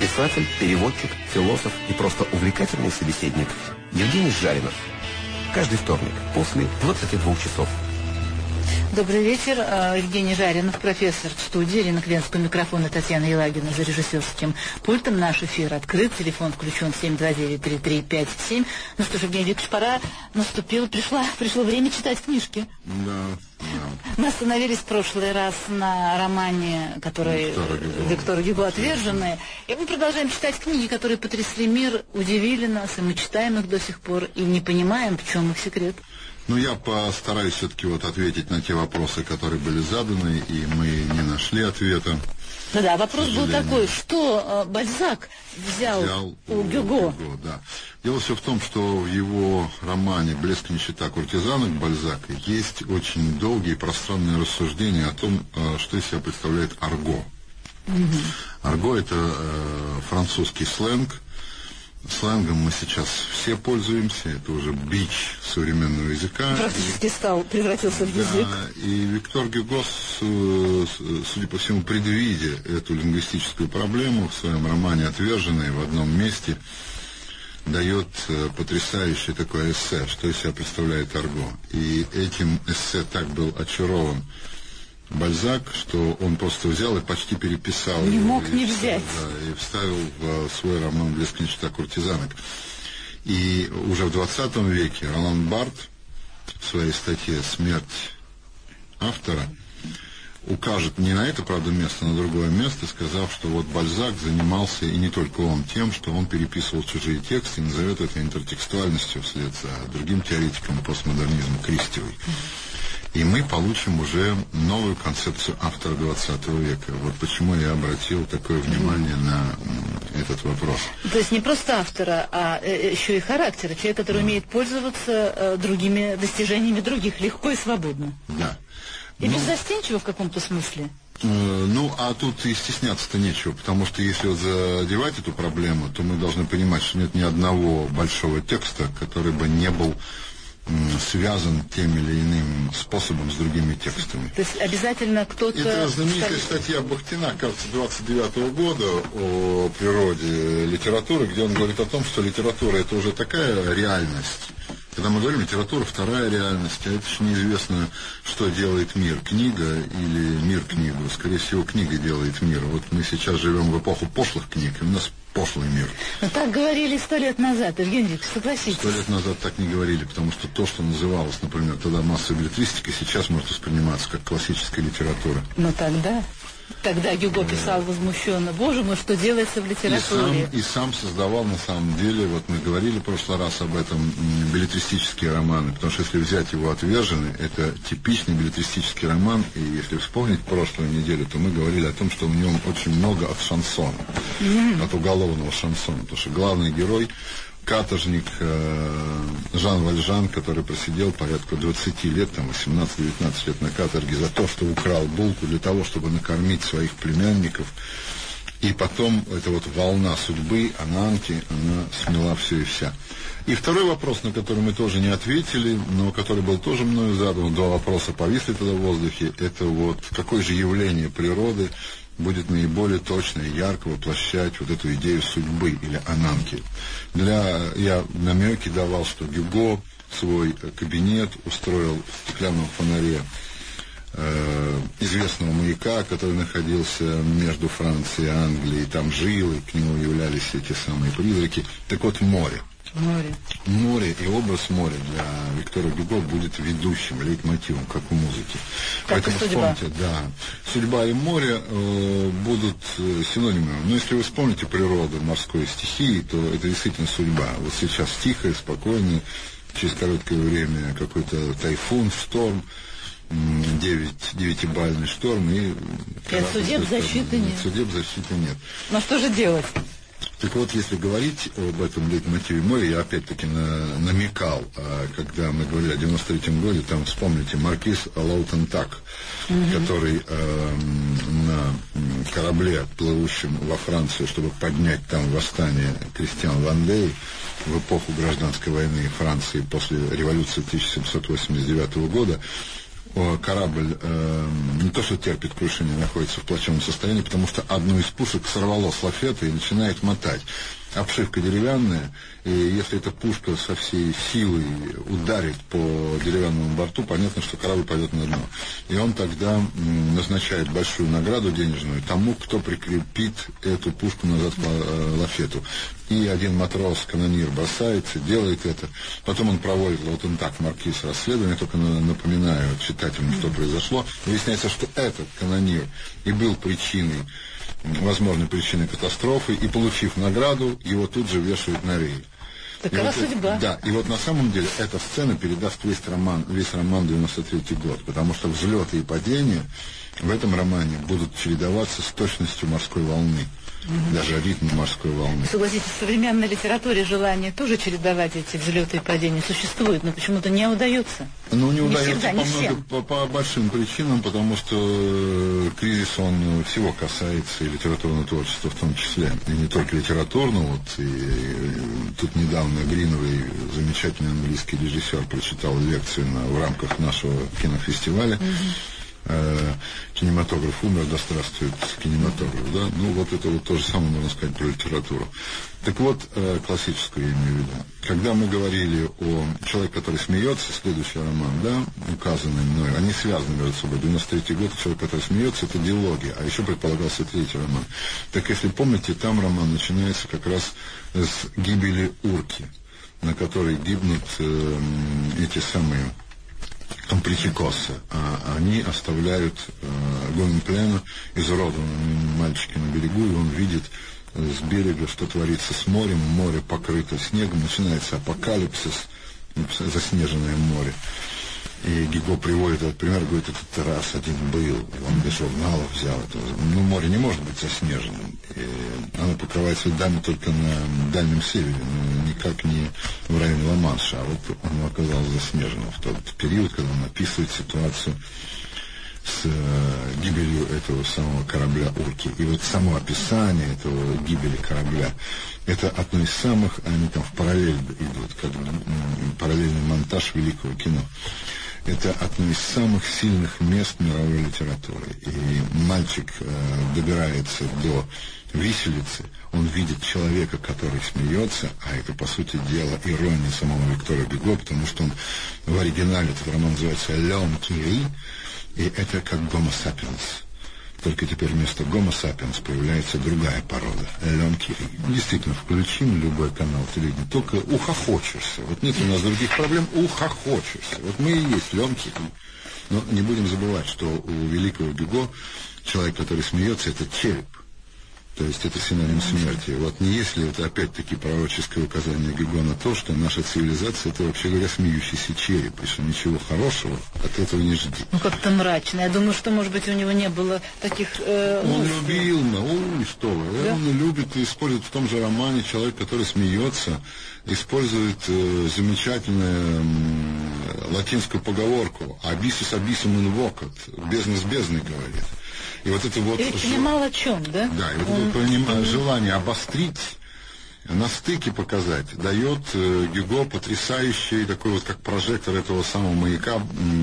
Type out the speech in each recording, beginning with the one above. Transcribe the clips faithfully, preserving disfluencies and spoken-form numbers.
Писатель, переводчик, философ и просто увлекательный собеседник Евгений Жаринов. Каждый вторник после двадцати двух часов. Добрый вечер. Евгений Жаринов, профессор в студии. Ирина Квенская, микрофон, и Татьяна Елагина за режиссерским пультом. Наш эфир открыт. Телефон включен семь два девять три три пять семь. Ну что ж, Евгений Викторович, пора наступило, пришло, пришло время читать книжки. Да, да. Мы остановились в прошлый раз на романе, который Виктора Гюго «Отверженные». И мы продолжаем читать книги, которые потрясли мир, удивили нас, и мы читаем их до сих пор, и не понимаем, в чем их секрет. Ну, я постараюсь все-таки вот ответить на те вопросы, которые были заданы, и мы не нашли ответа. Ну да, вопрос был такой, что э, Бальзак взял, взял у, у Гюго. Гюго, да. Дело все в том, что в его романе «Блеск, нищета, куртизанок» Бальзака есть очень долгие и пространные рассуждения о том, э, что из себя представляет арго. Угу. Арго – это э, французский сленг. Сленгом мы сейчас все пользуемся, это уже бич современного языка. Практически стал, превратился в язык. Да, и Виктор Гюго, судя по всему, предвидя эту лингвистическую проблему, в своем романе «Отверженные» в одном месте дает потрясающее такое эссе, что из себя представляет арго. И этим эссе так был очарован Бальзак, что он просто взял и почти переписал не его. мог и, не взять. Да, и вставил в свой роман «Блеск, нищета, куртизанок». И уже в двадцатом веке Ролан Барт в своей статье «Смерть автора» укажет не на это, правда, место, а на другое место, сказав, что вот Бальзак занимался, и не только он, тем, что он переписывал чужие тексты и назовет это интертекстуальностью вслед за другим теоретиком постмодернизма Кристевой. И мы получим уже новую концепцию автора двадцатого века. Вот почему я обратил такое внимание на этот вопрос. То есть не просто автора, а еще и характера. Человек, который да. умеет пользоваться другими достижениями других легко и свободно. Да. И ну, беззастенчиво в каком-то смысле. Э, ну, а тут и стесняться-то нечего, потому что если вот задевать эту проблему, то мы должны понимать, что нет ни одного большого текста, который бы не был связан тем или иным способом с другими текстами. То есть обязательно кто-то... Это знаменитая статья Бахтина, кажется, двадцать девятого года о природе литературы, где он говорит о том, что литература — это уже такая реальность. Когда мы говорим литература — вторая реальность, а это же неизвестно, что делает мир, книга или мир книгу. Скорее всего, книга делает мир. Вот мы сейчас живем в эпоху пошлых книг, и у нас пошлый мир. Но так говорили сто лет назад, Евгений Викторович, согласитесь. Сто лет назад так не говорили, потому что то, что называлось, например, тогда массовой билетристикой, сейчас может восприниматься как классическая литература. Но тогда... Тогда Гюго писал возмущенно: «Боже мой, что делается в литературе?» И сам, и сам создавал, на самом деле, вот мы говорили в прошлый раз об этом, билетристические романы, потому что если взять его «Отверженный», это типичный билетристический роман, и если вспомнить прошлую неделю, то мы говорили о том, что в нем очень много от шансона, mm-hmm. от уголовного шансона, потому что главный герой — каторжник э, Жан Вальжан, который просидел порядка двадцати лет, там восемнадцать-девятнадцать лет на каторге за то, что украл булку для того, чтобы накормить своих племянников. И потом эта вот волна судьбы, Ананки, она смела все и вся. И второй вопрос, на который мы тоже не ответили, но который был тоже мною задан, два вопроса повисли тогда в воздухе, это вот какое же явление природы будет наиболее точно и ярко воплощать вот эту идею судьбы или ананки. Для, я намеки давал, что Гюго свой кабинет устроил в стеклянном фонаре э, известного маяка, который находился между Францией и Англией, там жил, и к нему являлись эти самые призраки. Так вот, море. Море. Море и образ моря для Виктора Гюго будет ведущим, лейтмотивом, как у музыки. Как Поэтому и судьба. вспомните, да, судьба и море э, будут э, синонимами. Но если вы вспомните природу морской стихии, то это действительно судьба. Вот сейчас тихо и спокойно, через короткое время какой-то тайфун, шторм, девять, девятибальный шторм, и... И от судеб защиты нет. От судеб защиты нет. Но что же делать? Так вот, если говорить об этом лейтмотиве моря, я опять-таки на, намекал, а, когда мы говорили о девяносто третьем годе, там, вспомните, маркиз Лаутентак, mm-hmm. который э, на корабле, плывущем во Францию, чтобы поднять там восстание крестьян Вандеи в эпоху гражданской войны Франции после революции тысяча семьсот восемьдесят девятого года, корабль э, не то что терпит крушение, находится в плачевном состоянии, потому что одну из пушек сорвало с лафета и начинает мотать. Обшивка деревянная, и если эта пушка со всей силой ударит по деревянному борту, понятно, что корабль пойдет на дно. И он тогда назначает большую награду денежную тому, кто прикрепит эту пушку назад к лафету. И один матрос, канонир, бросается, делает это. Потом он проводит, вот он так, маркиз, расследование, только напоминаю читателям, что произошло. Выясняется, что этот канонир и был причиной, возможной причиной катастрофы, и, получив награду, его тут же вешают на рей. Такова вот, судьба. Да, и вот на самом деле эта сцена передаст весь роман, весь роман девяносто третий год, потому что взлеты и падения в этом романе будут чередоваться с точностью морской волны. Угу. Даже ритм морской волны. Согласитесь, в современной литературе желание тоже чередовать эти взлеты и падения существует, но почему-то не удается. Ну, не, не удается всегда, по, много, по, по большим причинам, потому что кризис, он всего касается и литературного творчества в том числе. И не только литературного. Вот, и, и, тут недавно Гриновый, замечательный английский режиссер, прочитал лекцию на, в рамках нашего кинофестиваля. Угу. Кинематограф умер, да здравствует кинематограф, да? Ну, вот это вот то же самое можно сказать про литературу. Так вот, классическую я имею в виду. Когда мы говорили о «Человек, который смеется», следующий роман, да, указанный мной, они связаны между собой. девяносто третий год, «Человек, который смеется», это диалоги, а еще предполагался третий роман. Так, если помните, там роман начинается как раз с гибели урки, на которой гибнут э, эти самые амплитикосы, а они оставляют э, Гоминплена изуродованным мальчиком на берегу, и он видит э, с берега, что творится с морем, море покрыто снегом, начинается апокалипсис, заснеженное море. И Гюго приводит этот пример, говорит, этот раз один был, он без журналов взял это. Ну, море не может быть заснеженным. И оно покрывается льдами только на Дальнем Севере, но никак не в районе Ла-Манша. А вот оно оказалось заснеженным в тот период, когда он описывает ситуацию с э, гибелью этого самого корабля «Урки». И вот само описание этого гибели корабля, это одно из самых, они там в параллель идут, как параллельный монтаж великого кино. Это одно из самых сильных мест мировой литературы. И мальчик э, добирается до виселицы, он видит человека, который смеется, а это, по сути дела, ирония самого Виктора Гюго, потому что он в оригинале, этот роман называется «L'homme qui rit», и это как «Homo sapiens». Только теперь вместо Homo sapiens появляется другая порода. L'homme qui rit. Действительно, включим любой канал телевидения, только ухохочешься. Вот нет у нас других проблем, ухохочешься. Вот мы и есть l'homme qui rit. Но не будем забывать, что у великого Гюго человек, который смеется, это череп. То есть это синоним смерти. Вот не если это опять-таки пророческое указание Гюго на то, что наша цивилизация — это, вообще говоря, смеющийся череп, и что ничего хорошего от этого не жди. Ну, как-то мрачно. Я думаю, что, может быть, у него не было таких... Э, он любил, ну, что вы, да? Он любит и использует в том же романе «Человек, который смеется», использует э, замечательную э, латинскую поговорку «Абисус абисум инвокат», «бездна с бездной», говорит. И вот это вот... И ведь понимал о чем, да? Да, и вот он... это поним... желание обострить, на стыке показать, дает э, Гюго потрясающий, такой вот как прожектор этого самого маяка,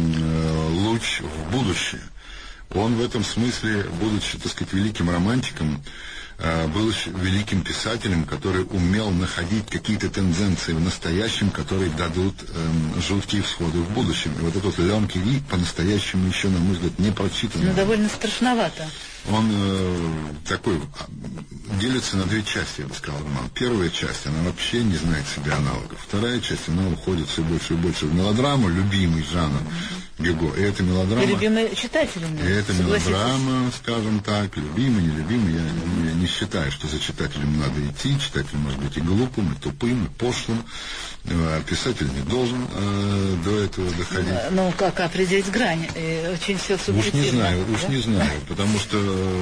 э, луч в будущее. Он в этом смысле, будучи, так сказать, великим романтиком, э, был великим писателем, который умел находить какие-то тенденции в настоящем, которые дадут э, жуткие всходы в будущем. И вот этот «L'homme qui rit» по-настоящему еще, на мой взгляд, не прочитан. Ну, довольно страшновато. Он э, такой, делится на две части, я бы сказал, роман. Первая часть, она вообще не знает себе аналогов. Вторая часть, она уходит все больше и больше в мелодраму, любимый жанр Гюго. И это мелодрама... И любимый читателями. И это мелодрама, скажем так, любимый, нелюбимый. Я не, не считаю, что за читателем надо идти. Читатель может быть и глупым, и тупым, и пошлым. А писатель не должен э, до этого доходить. Ну, как определить грань? И очень все субъективно. Уж не знаю, да? уж не знаю, потому что,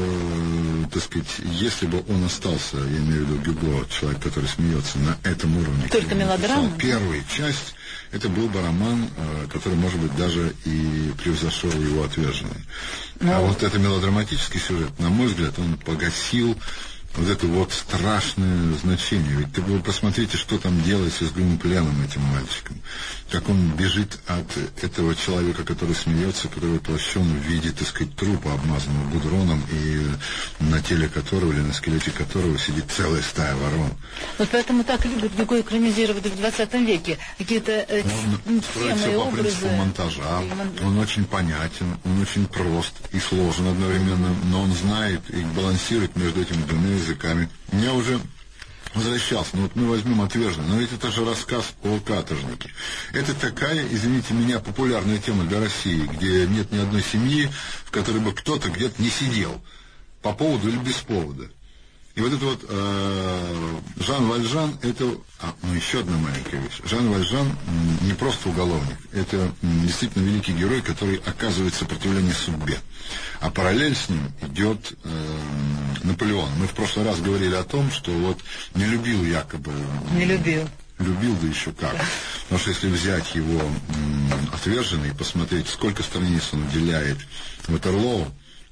э, так сказать, если бы он остался, я имею в виду Гюго, человек, который смеется на этом уровне. Только мелодрама? Первая часть, это был бы роман, э, который, может быть, даже и превзошел его «Отверженный». Но... А вот это мелодраматический сюжет, на мой взгляд, он погасил вот это вот страшное значение. Ведь ты, вы посмотрите, что там делается с Гюнпленом, этим мальчиком. Как он бежит от этого человека, который смеется, который воплощен в виде, так сказать, трупа, обмазанного гудроном, и на теле которого или на скелете которого сидит целая стая ворон. Вот поэтому так любят Гюго экранизировать в двадцатом веке. Какие-то э, он строит все по образы. принципу монтажа. Он очень понятен, он очень прост и сложен одновременно, но он знает и балансирует между этими двумя языками. Я уже возвращался, но вот мы возьмем «Отверженный», но ведь это же рассказ о каторжнике. Это такая, извините меня, популярная тема для России, где нет ни одной семьи, в которой бы кто-то где-то не сидел, по поводу или без повода. И вот это вот э, Жан Вальжан, это, а, ну еще одна маленькая вещь. Жан Вальжан м, не просто уголовник, это м, действительно великий герой, который оказывает сопротивление судьбе. А параллель с ним идет э, Наполеон. Мы в прошлый раз говорили о том, что вот не любил якобы... Не любил. Любил, да еще как. Потому что если взять его м, «Отверженный» и посмотреть, сколько страниц он уделяет Ватерлоу,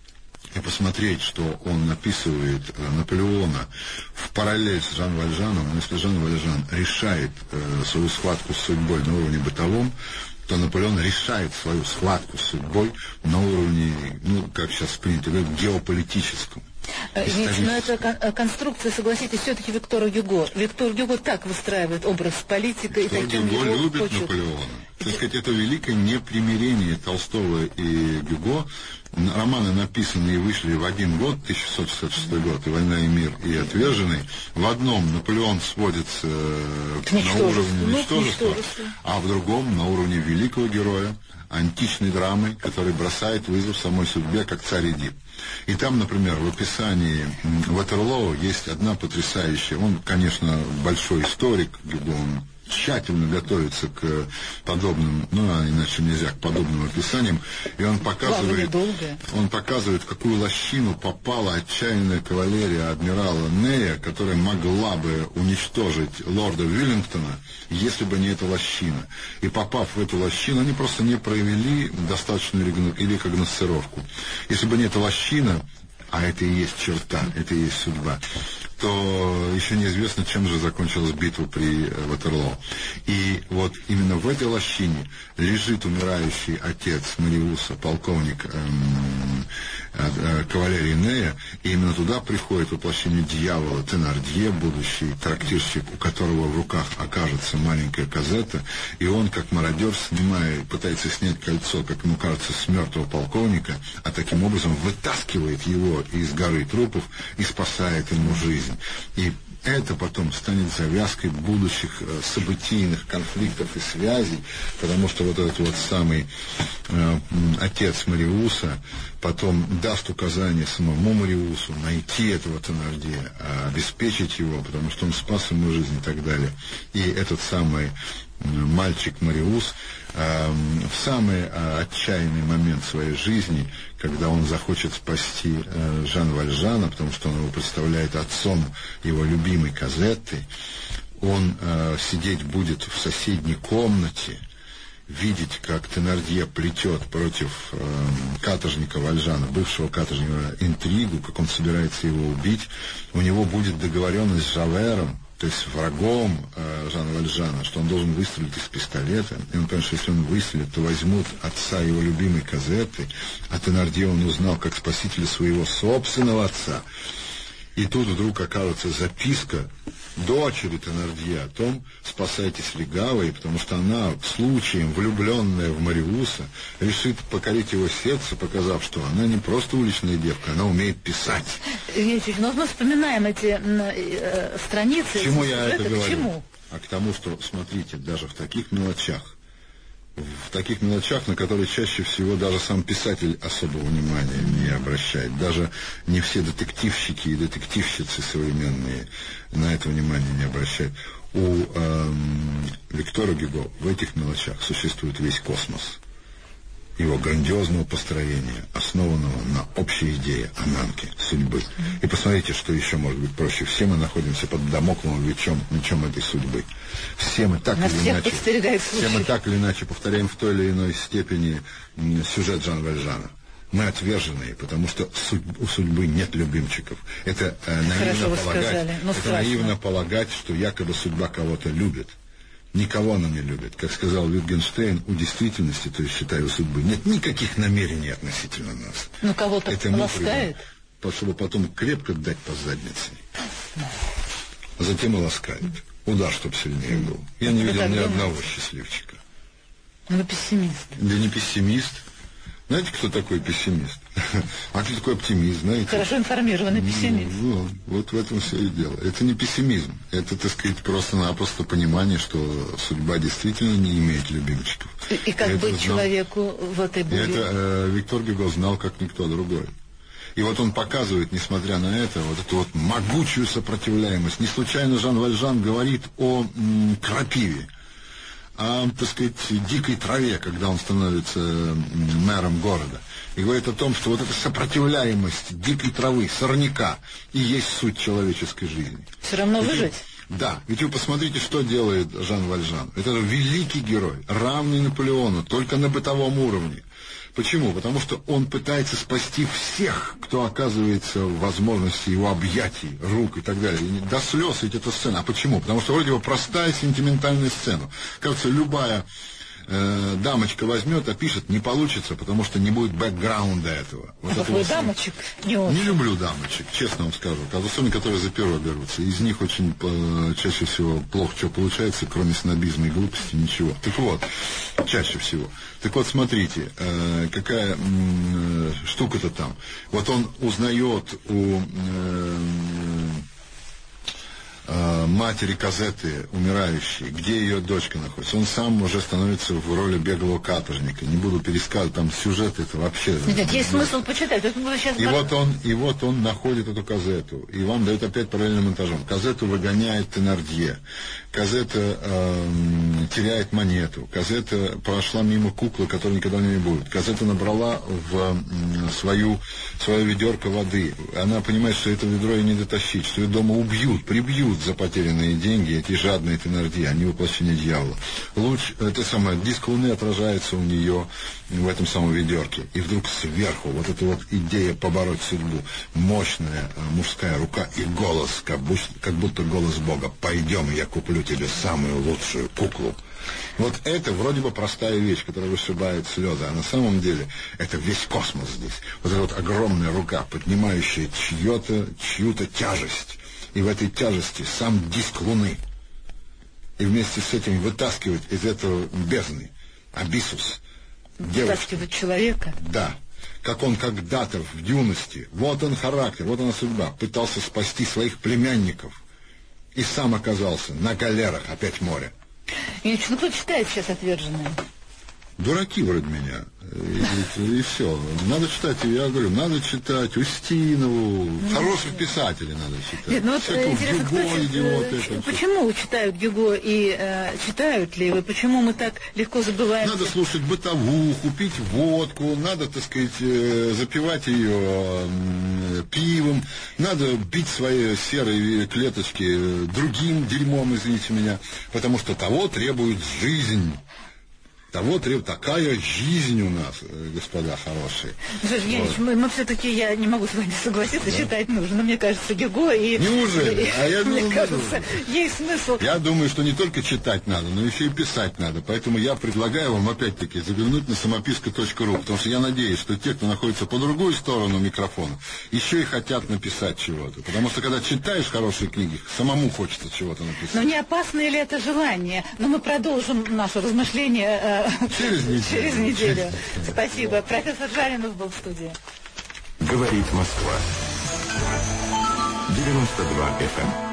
и посмотреть, что он описывает э, Наполеона в параллель с Жан Вальжаном, но если Жан Вальжан решает э, свою схватку с судьбой на уровне бытовом, то Наполеон решает свою схватку с судьбой на уровне, ну, как сейчас принято говорить, геополитическом. Извините, но это кон- конструкция, согласитесь, все-таки Виктора Гюго. Виктор Гюго так выстраивает образ политика, и таким Гюго его любит хочет. Наполеона. Так сказать, это великое непримирение Толстого и Гюго. Романы написаны и вышли в один год, тысяча шестьсот шестьдесят шестой год, и «Война и мир», и «Отверженный». В одном Наполеон сводится на уровне ничтожества, а в другом на уровне великого героя, античной драмы, который бросает вызов самой судьбе, как царь Эдип. И там, например, в описании Ватерлоу есть одна потрясающая, он, конечно, большой историк, Гюго, он тщательно готовится к подобным, ну, а иначе нельзя, к подобным описаниям, и он показывает, он показывает, в какую лощину попала отчаянная кавалерия адмирала Нея, которая могла бы уничтожить лорда Виллингтона, если бы не эта лощина. И попав в эту лощину, они просто не провели достаточную рекогносцировку. Если бы не эта лощина, а это и есть черта, это и есть судьба, то еще неизвестно, чем же закончилась битва при Ватерлоо. И вот именно в этой лощине лежит умирающий отец Мариуса, полковник эм, э, кавалерии Нея, и именно туда приходит воплощение дьявола Тенардье, будущий трактирщик, у которого в руках окажется маленькая Казетта, и он, как мародер, снимает, пытается снять кольцо, как ему кажется, с мертвого полковника, а таким образом вытаскивает его из горы трупов и спасает ему жизнь. И это потом станет завязкой будущих э, событийных конфликтов и связей, потому что вот этот вот самый э, отец Мариуса потом даст указание самому Мариусу найти этого Тенардье, э, обеспечить его, потому что он спас ему жизнь и так далее. И этот самый э, мальчик Мариус э, в самый э, отчаянный момент своей жизни, когда он захочет спасти э, Жан Вальжана, потому что он его представляет отцом его любимой Казетты, он э, сидеть будет в соседней комнате, видеть, как Тенардье плетет против э, каторжника Вальжана, бывшего каторжника, интригу, как он собирается его убить. У него будет договоренность с Жавером, то есть врагом э, Жана Вальжана, что он должен выстрелить из пистолета. И он понимает, что если он выстрелит, то возьмут отца его любимой Казетты, а Тенардье он узнал как спасителя своего собственного отца. И тут вдруг окажется записка дочери Тенардье о том, спасайтесь легавой, потому что она, случаем влюбленная в Мариуса, решит покорить его сердце, показав, что она не просто уличная девка, она умеет писать. Евгений, но мы вспоминаем эти э, страницы. К чему я это говорю? К чему? А к тому, что, смотрите, даже в таких мелочах, в таких мелочах, на которые чаще всего даже сам писатель особого внимания не обращает. Даже не все детективщики и детективщицы современные на это внимание не обращают. У эм, Виктора Гюго в этих мелочах существует весь космос. Его грандиозного построения, основанного на общей идее Ананки, судьбы. И посмотрите, что еще может быть проще. Все мы находимся под дамокловым мечом, мечом этой судьбы. Все мы так или иначе, все мы так или иначе повторяем в той или иной степени сюжет Жана Вальжана. Мы отверженные, потому что судь, у судьбы нет любимчиков. Это э, наивно, полагать, это наивно полагать, что якобы судьба кого-то любит. Никого она не любит. Как сказал Wittgenstein, у действительности, то есть, считаю, у судьбы нет никаких намерений относительно нас. Ну, кого-то ласкает? Чтобы потом крепко дать по заднице. А затем и ласкает. Удар, чтоб сильнее был. Я не видел ни одного счастливчика. Ну, вы пессимист. Да не пессимист. Знаете, кто такой пессимист? А кто такой оптимист, знаете? Хорошо информированный пессимист. Ну, вот в этом все и дело. Это не пессимизм. Это, так сказать, просто-напросто понимание, что судьба действительно не имеет любимчиков. И, и как быть знал... человеку в этой буре? Это э, Виктор Гюго знал, как никто другой. И вот он показывает, несмотря на это, вот эту вот могучую сопротивляемость. Не случайно Жан Вальжан говорит о м, крапиве, о, так сказать, дикой траве, когда он становится мэром города. И говорит о том, что вот эта сопротивляемость дикой травы, сорняка, и есть суть человеческой жизни. Все равно ведь выжить? Вы, да. Ведь вы посмотрите, что делает Жан Вальжан. Это великий герой, равный Наполеону, только на бытовом уровне. Почему? Потому что он пытается спасти всех, кто оказывается в возможности его объятий, рук и так далее. И до слез ведь эта сцена. А почему? Потому что вроде бы простая сентиментальная сцена. Кажется, любая э, дамочка возьмет, опишет, не получится, потому что не будет бэкграунда этого. Вот а вы дамочек не очень? Не люблю дамочек, честно вам скажу. Особенно, которые за перо берутся. Из них очень э, чаще всего плохо что получается, кроме снобизма и глупости, ничего. Так вот, чаще всего. Так вот, смотрите, э, какая э, штука-то там. Вот он узнает у э, э, матери Казетты, умирающей, где ее дочка находится. Он сам уже становится в роли беглого каторжника. Не буду пересказывать, там сюжет это вообще... Нет, есть смысл почитать. Сейчас... И, вот он, и вот он находит эту Казетту, и вам дает опять параллельным монтажом. Казетту выгоняет Тенардье. Казетта э, теряет монету. Казетта прошла мимо куклы, которая никогда не будет. Казетта набрала в э, свою, свое ведерко воды. Она понимает, что это ведро ей не дотащить, что ее дома убьют, прибьют за потерянные деньги, эти жадные Тенардье, они воплощение дьявола. Луч, это самое, диск луны отражается у нее в этом самом ведерке. И вдруг сверху вот эта вот идея побороть судьбу. Мощная э, мужская рука и голос, как будто, как будто голос Бога. Пойдем, я куплю тебе самую лучшую куклу. Вот это вроде бы простая вещь, которая вышибает слезы, а на самом деле это весь космос здесь. Вот эта вот огромная рука, поднимающая чью-то, чью-то тяжесть. И в этой тяжести сам диск Луны. И вместе с этим вытаскивать из этого бездны, абиссус, вытаскивать человека? Да. Как он когда-то в юности, вот он характер, вот она судьба, пытался спасти своих племянников. И сам оказался на галерах, опять море. И ну, кто читает сейчас «Отверженные»? Дураки вроде меня. И, и, и все. Надо читать, я говорю, надо читать Устинову, хороших писателей надо читать. Нет, ну вот интересно, Гюго, идиот, это, почему все. Читают Гюго и э, читают ли вы, почему мы так легко забываем? Надо слушать бытовуху, пить водку, надо, так сказать, э, запивать ее э, пивом, надо бить свои серые клеточки другим дерьмом, извините меня, потому что того требует жизнь. Того требует такая жизнь у нас, господа хорошие. Евгеньевич, вот. мы, мы все-таки, я не могу с вами согласиться, да? Читать нужно. Мне кажется, Гюго и... Неужели? А я мне думаю, кажется, есть смысл. Я думаю, что не только читать надо, но еще и писать надо. Поэтому я предлагаю вам, опять-таки, заглянуть на самописка точка ру, потому что я надеюсь, что те, кто находится по другую сторону микрофона, еще и хотят написать чего-то. Потому что, когда читаешь хорошие книги, самому хочется чего-то написать. Но не опасно ли это желание? Но мы продолжим наше размышление... Через неделю. Через неделю. Спасибо. Профессор Жаринов был в студии. Говорит Москва. девяносто два эф эм.